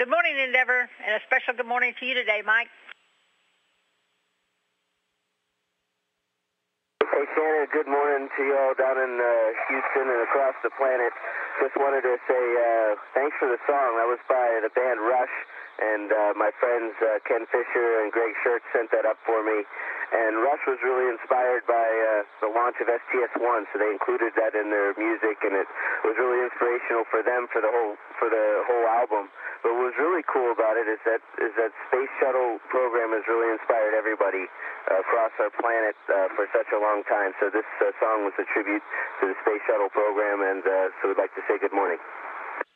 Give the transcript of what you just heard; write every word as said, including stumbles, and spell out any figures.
Good morning, Endeavor, and a special good morning to you today, Mike. Hey, Shannon, good morning to you all down in uh, Houston and across the planet. Just wanted to say uh, thanks for the song. That was by the band Rush, and uh, my friends uh, Ken Fisher and Greg Schertz sent that up for me. And Rush was really inspired by uh, the launch of S T S one, so they included that in their music, and it was really inspirational for them for the whole for the whole album. But what was really cool about it is that is that space shuttle program has really inspired everybody uh, across our planet uh, for such a long time. So this uh, song was a tribute to the space shuttle program, and uh, so we'd like to say good morning.